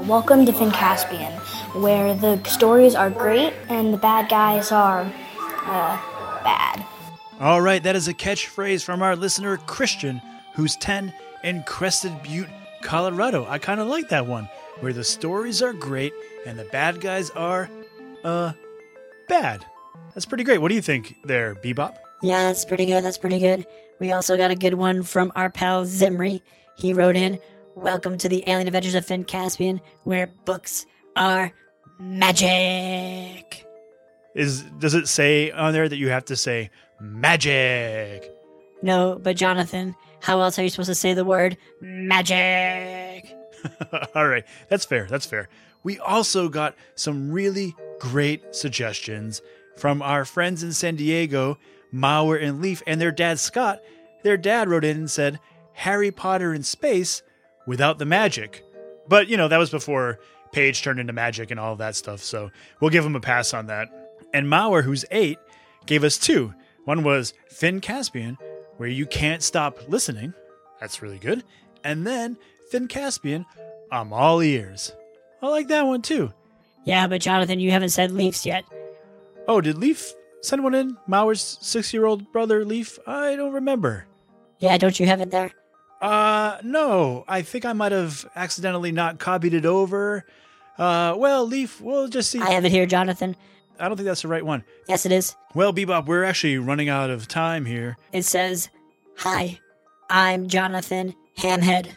Welcome to Finn Caspian, where the stories are great and the bad guys are, bad. All right, that is a catchphrase from our listener Christian, who's 10 in Crested Butte, Colorado. I kind of like that one, where the stories are great and the bad guys are, bad. That's pretty great. What do you think there, Bebop? Yeah, that's pretty good. We also got a good one from our pal Zimri. He wrote in, "Welcome to the Alien Adventures of Finn Caspian, where books are magic." Does it say on there that you have to say magic? No, but Jonathan, how else are you supposed to say the word magic? All right, that's fair. We also got some really great suggestions from our friends in San Diego, Mauer and Leaf, and their dad, Scott. Their dad wrote in and said, Harry Potter in space without the magic. But, that was before Paige turned into magic and all of that stuff, so we'll give him a pass on that. And Mauer, who's 8, gave us 2. One was Finn Caspian, where you can't stop listening. That's really good. And then Finn Caspian, I'm all ears. I like that one too. Yeah, but Jonathan, you haven't said Leafs yet. Oh, did Leaf send one in? Mauer's 6-year-old brother, Leaf? I don't remember. Yeah, don't you have it there? No. I think I might have accidentally not copied it over. Well, Leaf, we'll just see. I have it here, Jonathan. I don't think that's the right one. Yes, it is. Well, Bebop, we're actually running out of time here. It says, "Hi, I'm Jonathan Hamhead."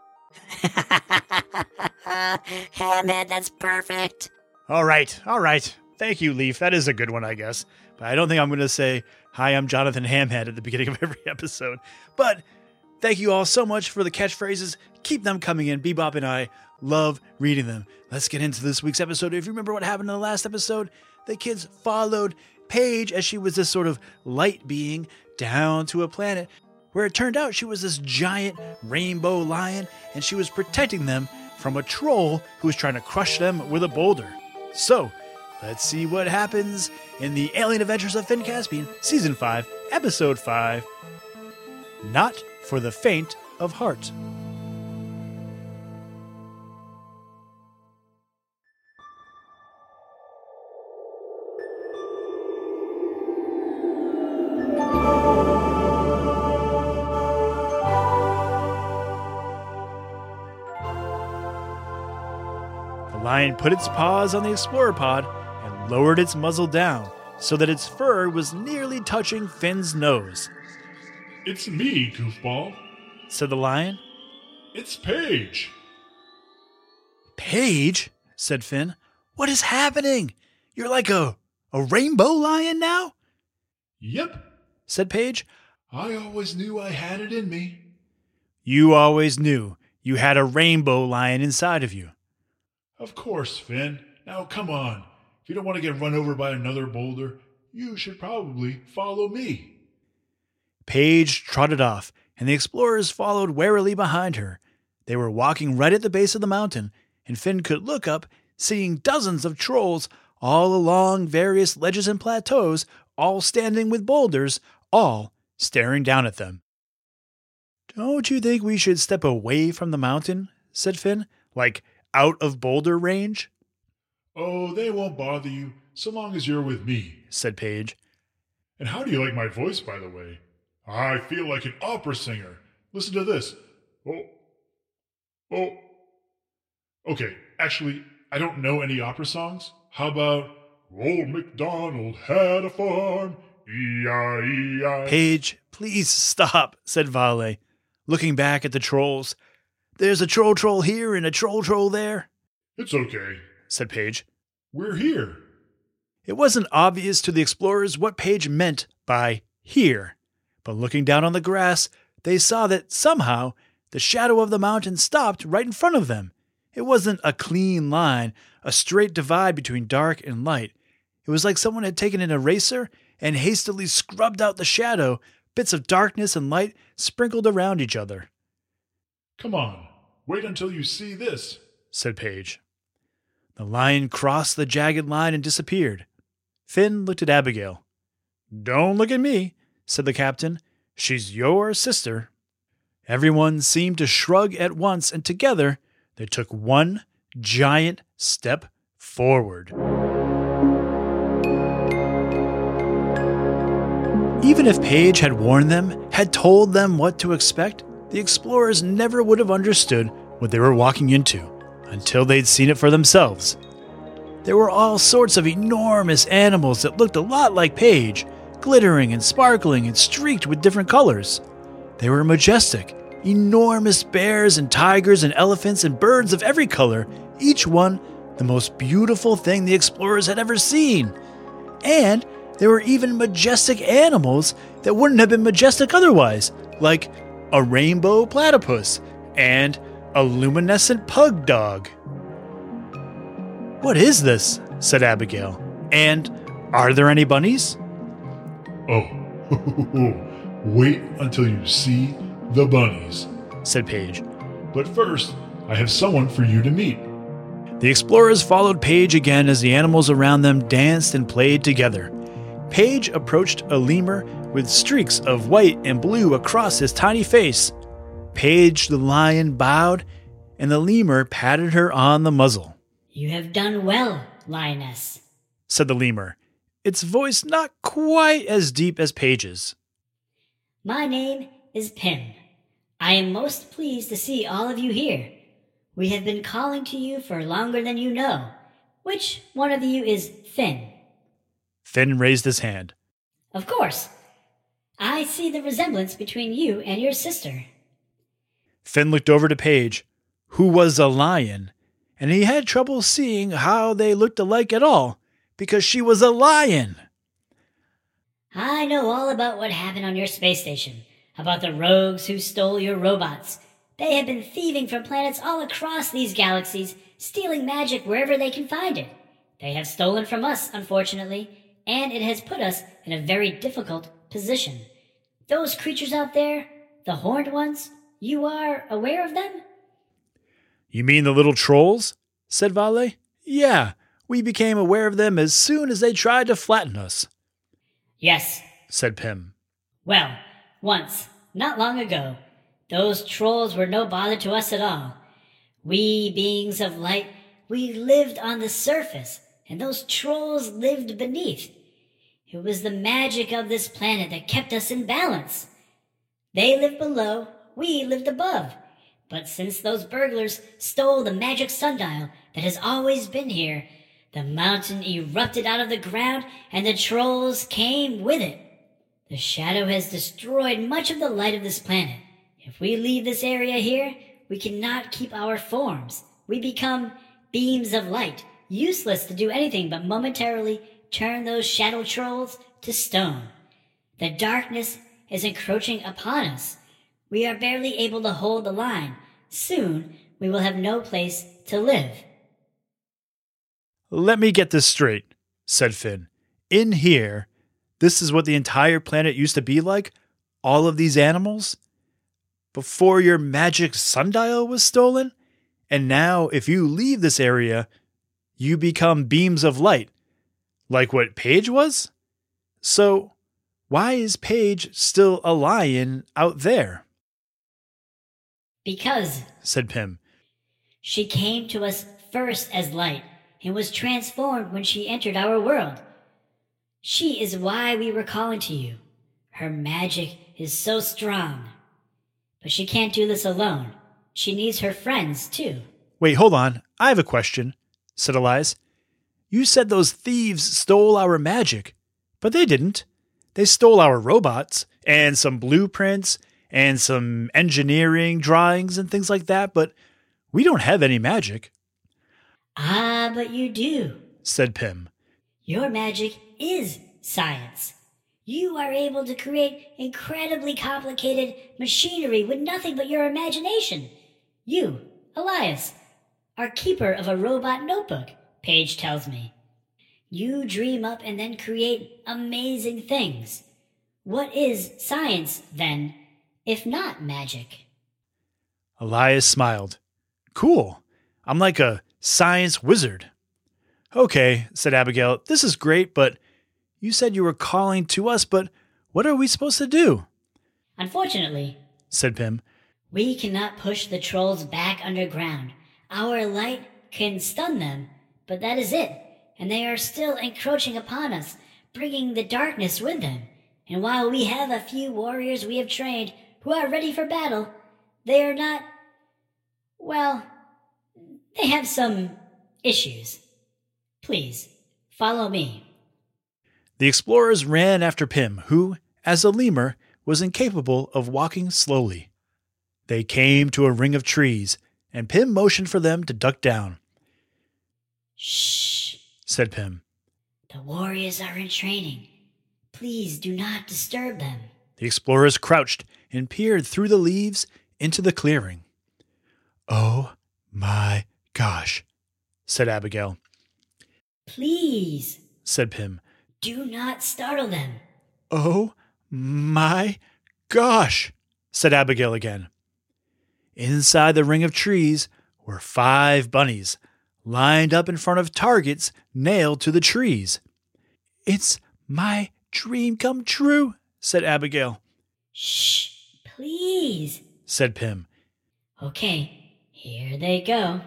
Hamhead, that's perfect. All right. Thank you, Leaf. That is a good one, I guess. But I don't think I'm going to say, "Hi, I'm Jonathan Hamhead" at the beginning of every episode. But thank you all so much for the catchphrases. Keep them coming in. Bebop and I love reading them. Let's get into this week's episode. If you remember what happened in the last episode, the kids followed Paige as she was this sort of light being down to a planet where it turned out she was this giant rainbow lion and she was protecting them from a troll who was trying to crush them with a boulder. So, let's see what happens in the Alien Adventures of Finn Caspian, Season 5, Episode 5, Not for the Faint of Heart. The lion put its paws on the explorer pod and lowered its muzzle down so that its fur was nearly touching Finn's nose. "It's me, goofball," said the lion. "It's Paige." "Paige?" said Finn. "What is happening? You're like a rainbow lion now?" "Yep," said Paige. "I always knew I had it in me." "You always knew you had a rainbow lion inside of you." "Of course, Finn. Now come on. If you don't want to get run over by another boulder, you should probably follow me." Paige trotted off, and the explorers followed warily behind her. They were walking right at the base of the mountain, and Finn could look up, seeing dozens of trolls all along various ledges and plateaus, all standing with boulders, all staring down at them. "Don't you think we should step away from the mountain?" said Finn. "Like out of boulder range?" "Oh, they won't bother you so long as you're with me," said Paige. "And how do you like my voice, by the way? I feel like an opera singer. Listen to this. Oh. Okay, actually, I don't know any opera songs. How about Old MacDonald had a farm, E-I-E-I. "Paige, please stop," said Vale, looking back at the trolls. "There's a troll here and a troll there." "It's okay," said Paige. "We're here." It wasn't obvious to the explorers what Paige meant by here, but looking down on the grass, they saw that somehow the shadow of the mountain stopped right in front of them. It wasn't a clean line, a straight divide between dark and light. It was like someone had taken an eraser and hastily scrubbed out the shadow, bits of darkness and light sprinkled around each other. "Come on, wait until you see this," said Paige. The lion crossed the jagged line and disappeared. Finn looked at Abigail. "Don't look at me," said the captain. "She's your sister." Everyone seemed to shrug at once, and together they took one giant step forward. Even if Paige had warned them, had told them what to expect, the explorers never would have understood what they were walking into until they'd seen it for themselves. There were all sorts of enormous animals that looked a lot like Paige, glittering and sparkling and streaked with different colors. They were majestic, enormous bears and tigers and elephants and birds of every color, each one the most beautiful thing the explorers had ever seen. And there were even majestic animals that wouldn't have been majestic otherwise, like a rainbow platypus and a luminescent pug dog. "What is this?" said Abigail. "And are there any bunnies?" Oh, wait until you see the bunnies, said Paige. "But first, I have someone for you to meet." The explorers followed Paige again as the animals around them danced and played together. Paige approached a lemur with streaks of white and blue across his tiny face. Paige the lion bowed, and the lemur patted her on the muzzle. "You have done well, lioness," said the lemur, its voice not quite as deep as Paige's. "My name is Pim. I am most pleased to see all of you here. We have been calling to you for longer than you know. Which one of you is Finn?" Finn raised his hand. "Of course. I see the resemblance between you and your sister." Finn looked over to Paige, who was a lion, and he had trouble seeing how they looked alike at all, because she was a lion. "I know all about what happened on your space station, about the rogues who stole your robots. They have been thieving from planets all across these galaxies, stealing magic wherever they can find it. They have stolen from us, unfortunately, and it has put us in a very difficult position. Those creatures out there, the horned ones, you are aware of them?" "You mean the little trolls?" said Vale. "Yeah, we became aware of them as soon as they tried to flatten us." "Yes," said Pim. "Well, once, not long ago, those trolls were no bother to us at all. We beings of light, we lived on the surface, and those trolls lived beneath. It was the magic of this planet that kept us in balance. They lived below, we lived above. But since those burglars stole the magic sundial that has always been here, the mountain erupted out of the ground and the trolls came with it. The shadow has destroyed much of the light of this planet. If we leave this area here, we cannot keep our forms. We become beams of light, useless to do anything but momentarily turn those shadow trolls to stone. The darkness is encroaching upon us. We are barely able to hold the line. Soon, we will have no place to live." "Let me get this straight," said Finn. "In here, this is what the entire planet used to be like? All of these animals? Before your magic sundial was stolen? And now, if you leave this area, you become beams of light, like what Paige was? So, why is Paige still a lion out there?" "Because," said Pim. "she came to us first as light and was transformed when she entered our world. She is why we were calling to you. Her magic is so strong. But she can't do this alone. She needs her friends, too." "Wait, hold on. I have a question," said Elias. "You said those thieves stole our magic, but they didn't. They stole our robots and some blueprints and some engineering drawings and things like that, but we don't have any magic." "Ah, but you do," said Pim. "Your magic is science. You are able to create incredibly complicated machinery with nothing but your imagination. You, Elias, are keeper of a robot notebook, Paige tells me. You dream up and then create amazing things. What is science, then, if not magic?" Elias smiled. "Cool. I'm like a science wizard." "Okay," said Abigail, "this is great, but you said you were calling to us, but what are we supposed to do?" "Unfortunately," said Pim, "we cannot push the trolls back underground. Our light can stun them, but that is it, and they are still encroaching upon us, bringing the darkness with them. And while we have a few warriors we have trained who are ready for battle, they are not, well, they have some issues. Please, follow me. The explorers ran after Pym, who, as a lemur, was incapable of walking slowly. They came to a ring of trees, and Pym motioned for them to duck down. Shh, said Pym. The warriors are in training. Please do not disturb them. The explorers crouched and peered through the leaves into the clearing. Oh my gosh, said Abigail. Please, said Pym. Do not startle them. Oh my gosh, said Abigail again. Inside the ring of trees were 5 bunnies, lined up in front of targets nailed to the trees. It's my dream come true, said Abigail. Shh, please, said Pym. Okay, here they go.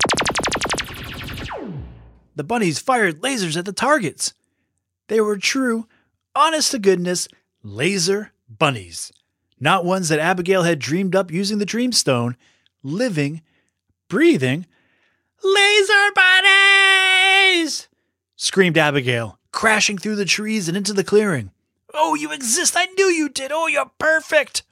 The bunnies fired lasers at the targets. They were true, honest-to-goodness laser bunnies. Not ones that Abigail had dreamed up using the Dreamstone. Living, breathing, laser bunnies! Screamed Abigail, crashing through the trees and into the clearing. Oh, you exist! I knew you did! Oh, you're perfect!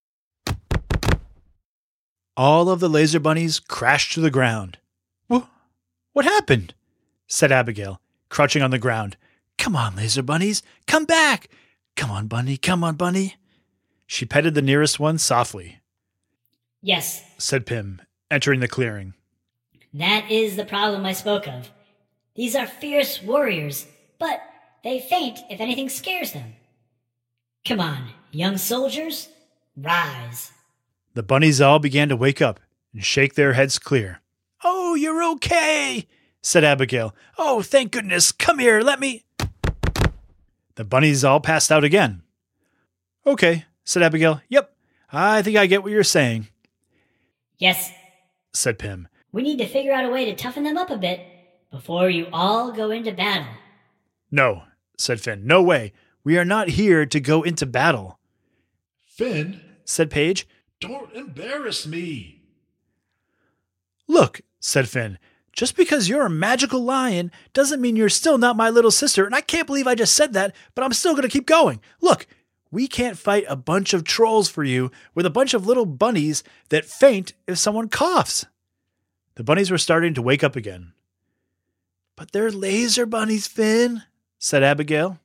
All of the laser bunnies crashed to the ground. What happened? Said Abigail, crouching on the ground. Come on, laser bunnies, come back! Come on, bunny, come on, bunny. She petted the nearest one softly. Yes, said Pym, entering the clearing. That is the problem I spoke of. These are fierce warriors, but they faint if anything scares them. Come on, young soldiers, rise. The bunnies all began to wake up and shake their heads clear. Oh, you're okay, said Abigail. Oh, thank goodness. Come here, let me... The bunnies all passed out again. Okay, said Abigail. Yep, I think I get what you're saying. Yes, said Pym. We need to figure out a way to toughen them up a bit before you all go into battle. No, said Finn. No way. We are not here to go into battle. Finn, said Paige. Don't embarrass me. Look, said Finn. Just because you're a magical lion doesn't mean you're still not my little sister, and I can't believe I just said that, but I'm still going to keep going. Look, we can't fight a bunch of trolls for you with a bunch of little bunnies that faint if someone coughs. The bunnies were starting to wake up again. But they're laser bunnies, Finn, said Abigail.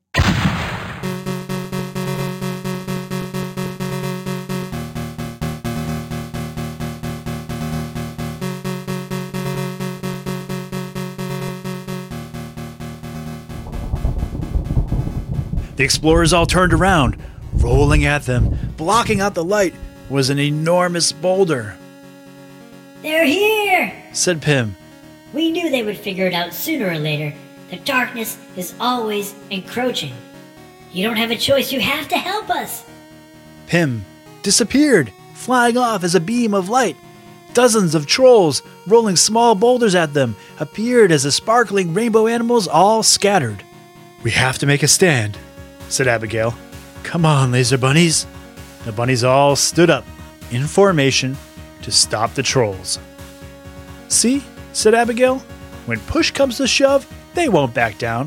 The explorers all turned around. Rolling at them, blocking out the light, was an enormous boulder. They're here, said Pym. We knew they would figure it out sooner or later. The darkness is always encroaching. You don't have a choice. You have to help us. Pym disappeared, flying off as a beam of light. Dozens of trolls, rolling small boulders at them, appeared as the sparkling rainbow animals all scattered. We have to make a stand, said Abigail. Come on, laser bunnies. The bunnies all stood up, in formation, to stop the trolls. See, said Abigail, when push comes to shove, they won't back down.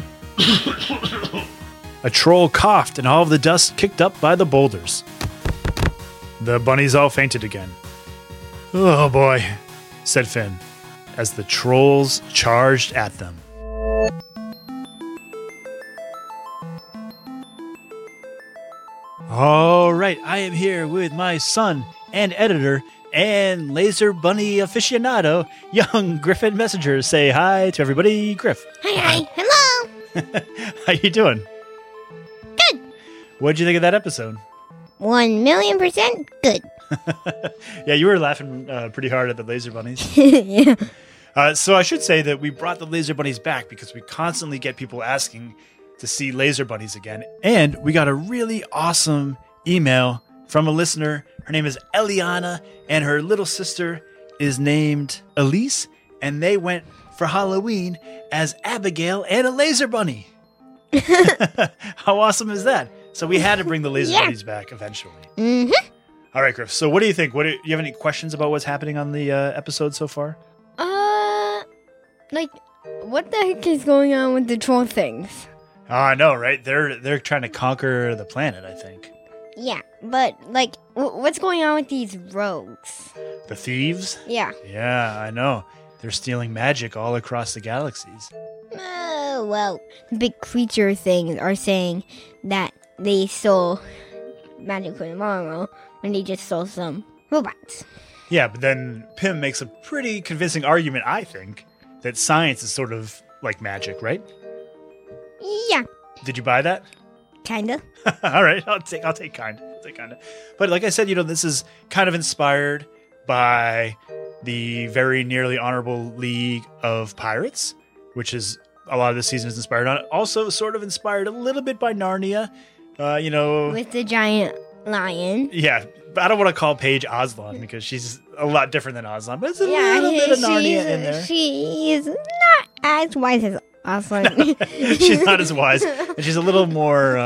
A troll coughed and all of the dust kicked up by the boulders. The bunnies all fainted again. Oh boy, said Finn, as the trolls charged at them. All right, I am here with my son and editor and laser bunny aficionado, young Griffin Messenger. Say hi to everybody, Griff. Hi. Hello. How you doing? Good. What'd you think of that episode? 1,000,000% good. Yeah, you were laughing pretty hard at the laser bunnies. Yeah. So I should say that we brought the laser bunnies back because we constantly get people asking to see laser bunnies again. And we got a really awesome email from a listener. Her name is Eliana, and her little sister is named Elise. and they went for Halloween as Abigail and a laser bunny. How awesome is that? So we had to bring the laser bunnies back eventually. Mm-hmm. All right, Griff. So what do you think? Do you have any questions about what's happening on the episode so far? Like, what the heck is going on with the troll things? Oh, I know, right? They're trying to conquer the planet, I think. Yeah, but, like, what's going on with these rogues? The thieves? Yeah. Yeah, I know. They're stealing magic all across the galaxies. Well, the big creature things are saying that they stole magic from tomorrow when they just stole some robots. Yeah, but then Pym makes a pretty convincing argument, I think, that science is sort of like magic, right? Yeah, Did you buy that? kinda. All right, I'll take kind. But like I said, this is kind of inspired by the very nearly honorable League of Pirates, which is a lot of the season is inspired on. Also, sort of inspired a little bit by Narnia. With the giant lion. Yeah, but I don't want to call Paige Aslan because she's a lot different than Aslan, but it's a little bit of Narnia in there. She is not as wise as Aslan. She's not as wise, and she's a little more.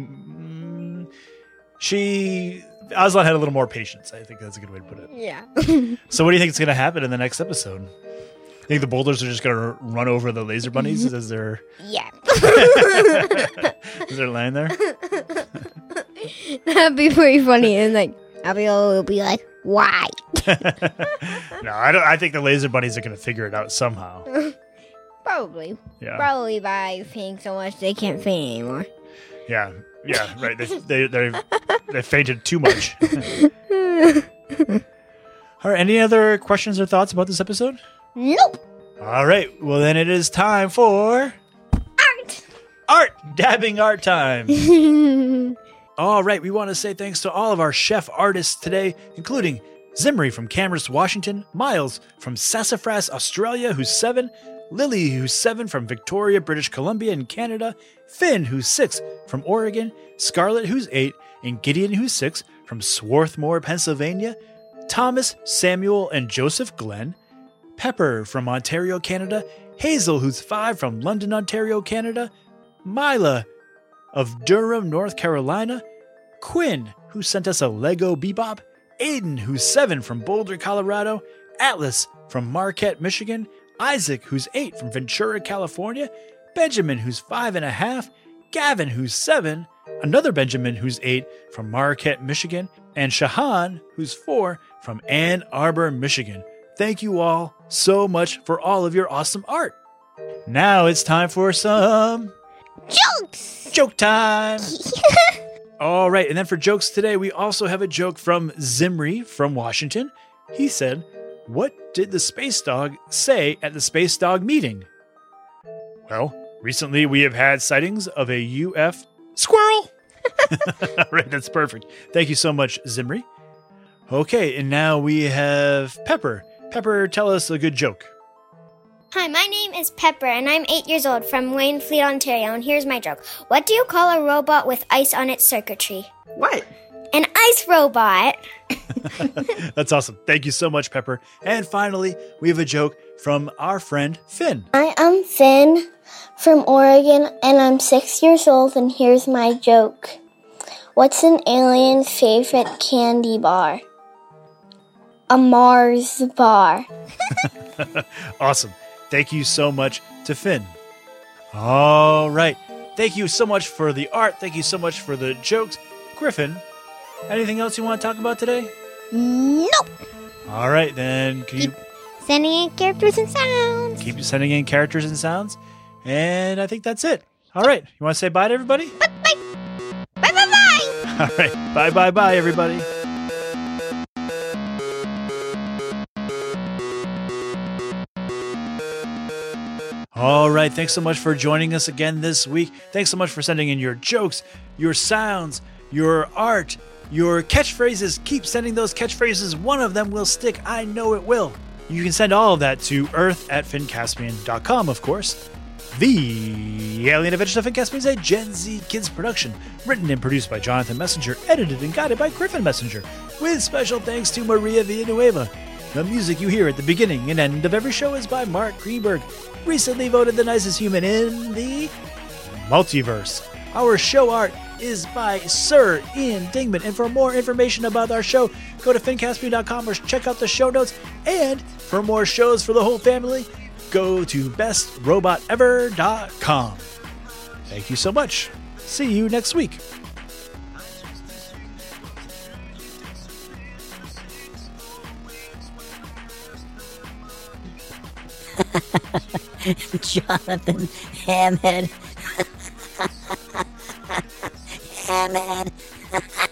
Aslan had a little more patience. I think that's a good way to put it. Yeah. So, what do you think is going to happen in the next episode? You think the boulders are just going to run over the laser bunnies as they're Yeah. as they're laying there? That'd be pretty funny. And like, Abigail will be like, why? No, I don't. I think the laser bunnies are going to figure it out somehow. Probably. Yeah. Probably by fainting so much they can't faint anymore. Yeah, right. They fainted too much. All right. Any other questions or thoughts about this episode? Nope. All right. Well, then it is time for art dabbing art time. All right. We want to say thanks to all of our chef artists today, including Zimri from Camrose, Washington, Miles from Sassafras, Australia, who's 7, Lily, who's 7 from Victoria, British Columbia in Canada, Finn, who's 6 from Oregon, Scarlett, who's 8, and Gideon, who's 6 from Swarthmore, Pennsylvania, Thomas, Samuel, and Joseph Glenn, Pepper from Ontario, Canada, Hazel, who's 5 from London, Ontario, Canada, Mila of Durham, North Carolina, Quinn, who sent us a Lego Bebop, Aiden, who's 7 from Boulder, Colorado, Atlas from Marquette, Michigan, Isaac, who's 8 from Ventura, California, Benjamin, who's 5.5, Gavin, who's 7, another Benjamin, who's 8 from Marquette, Michigan, and Shahan, who's 4 from Ann Arbor, Michigan. Thank you all so much for all of your awesome art. Now it's time for some Jokes! joke time. All right, and then for jokes today, we also have a joke from Zimri from Washington. He said, "What did the space dog say at the space dog meeting?" Well, recently we have had sightings of a UF squirrel. All right, that's perfect. Thank you so much, Zimri. Okay, and now we have Pepper. Pepper, tell us a good joke. Hi, my name is Pepper, and I'm 8 years old from Waynfleet, Ontario, and here's my joke. What do you call a robot with ice on its circuitry? What? An ice robot. That's awesome. Thank you so much, Pepper. And finally, we have a joke from our friend Finn. I am Finn from Oregon, and I'm 6 years old, and here's my joke. What's an alien's favorite candy bar? A Mars bar. Awesome. Thank you so much to Finn. All right. Thank you so much for the art. Thank you so much for the jokes. Griffin, anything else you want to talk about today? Nope. All right, then. Can you Sending in characters and sounds. keep sending in characters and sounds? And I think that's it. All right. You want to say bye to everybody? Bye. Bye. All right. Bye, everybody. All right. Thanks so much for joining us again this week. Thanks so much for sending in your jokes, your sounds, your art, your catchphrases. Keep sending those catchphrases. One of them will stick. I know it will. You can send all of that to earth@finncaspian.com, of course. The Alien Adventures of Finn Caspian is a Gen Z Kids production, written and produced by Jonathan Messenger, edited and guided by Griffin Messenger, with special thanks to Maria Villanueva. The music you hear at the beginning and end of every show is by Mark Greenberg, recently voted the nicest human in the multiverse. Our show art is by Sir Ian Dingman. And for more information about our show, go to fincastme.com or check out the show notes. And for more shows for the whole family, go to bestrobotever.com. Thank you so much. See you next week. Jonathan Hamhead. Hamhead.